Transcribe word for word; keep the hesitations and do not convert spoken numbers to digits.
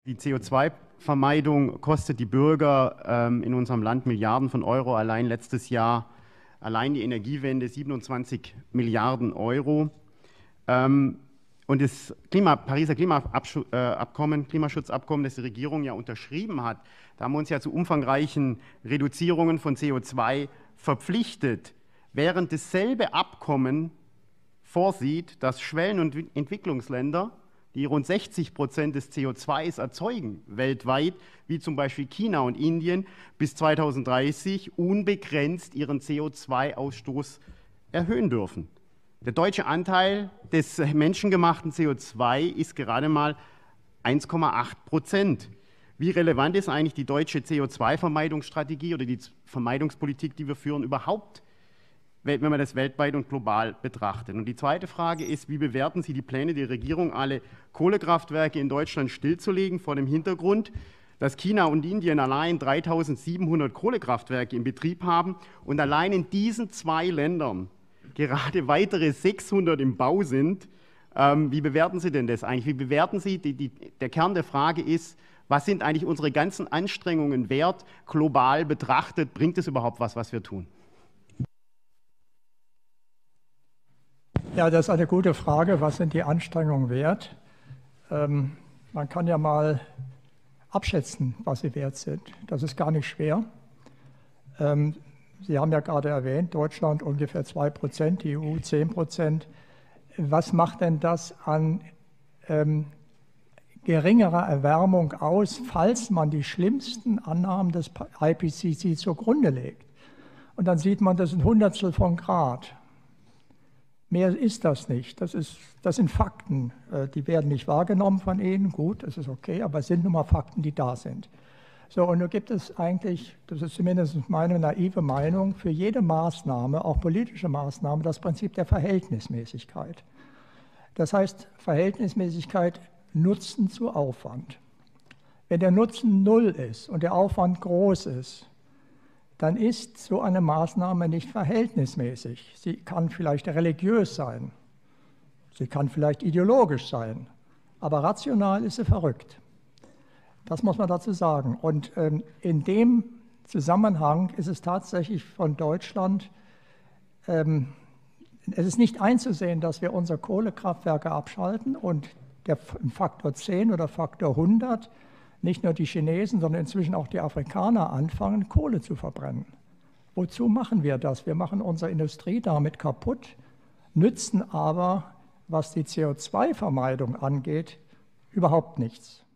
Die C O zwei Vermeidung kostet die Bürger ähm, in unserem Land Milliarden von Euro. Allein letztes Jahr, allein die Energiewende siebenundzwanzig Milliarden Euro. Ähm, und das Klima, Pariser Klimaabkommen, Klimaschutzabkommen, das die Regierung ja unterschrieben hat, da haben wir uns ja zu umfangreichen Reduzierungen von C O zwei verpflichtet, während dasselbe Abkommen vorsieht, dass Schwellen- und Entwicklungsländer, die rund sechzig Prozent des C O zwei erzeugen weltweit, wie zum Beispiel China und Indien, bis zweitausenddreißig unbegrenzt ihren C O zwei Ausstoß erhöhen dürfen. Der deutsche Anteil des menschengemachten C O zwei ist gerade mal eins Komma acht Prozent. Wie relevant ist eigentlich die deutsche C O zwei Vermeidungsstrategie oder die Vermeidungspolitik, die wir führen, überhaupt, wenn man das weltweit und global betrachtet? Und die zweite Frage ist, wie bewerten Sie die Pläne der Regierung, alle Kohlekraftwerke in Deutschland stillzulegen, vor dem Hintergrund, dass China und Indien allein dreitausendsiebenhundert Kohlekraftwerke in Betrieb haben und allein in diesen zwei Ländern gerade weitere sechshundert im Bau sind? Ähm, wie bewerten Sie denn das eigentlich? Wie bewerten Sie, die, die, der Kern der Frage ist, was sind eigentlich unsere ganzen Anstrengungen wert, global betrachtet? Bringt es überhaupt was, was wir tun? Ja, das ist eine gute Frage. Was sind die Anstrengungen wert? Ähm, man kann ja mal abschätzen, was sie wert sind. Das ist gar nicht schwer. Ähm, Sie haben ja gerade erwähnt, Deutschland ungefähr zwei Prozent, die E U zehn Prozent. Was macht denn das an ähm, geringerer Erwärmung aus, falls man die schlimmsten Annahmen des I P C C zugrunde legt? Und dann sieht man, das ist ein Hundertstel von Grad. Mehr ist das nicht. Das, ist, das sind Fakten. Die werden nicht wahrgenommen von Ihnen. Gut, das ist okay, aber es sind nun mal Fakten, die da sind. So, und nun gibt es eigentlich, das ist zumindest meine naive Meinung, für jede Maßnahme, auch politische Maßnahme, das Prinzip der Verhältnismäßigkeit. Das heißt, Verhältnismäßigkeit Nutzen zu Aufwand. Wenn der Nutzen null ist und der Aufwand groß ist, dann ist so eine Maßnahme nicht verhältnismäßig. Sie kann vielleicht religiös sein, sie kann vielleicht ideologisch sein, aber rational ist sie verrückt. Das muss man dazu sagen. Und ähm, in dem Zusammenhang ist es tatsächlich von Deutschland, ähm, es ist nicht einzusehen, dass wir unsere Kohlekraftwerke abschalten und der Faktor zehn oder Faktor hundert, nicht nur die Chinesen, sondern inzwischen auch die Afrikaner anfangen, Kohle zu verbrennen. Wozu machen wir das? Wir machen unsere Industrie damit kaputt, nützen aber, was die C O zwei Vermeidung angeht, überhaupt nichts.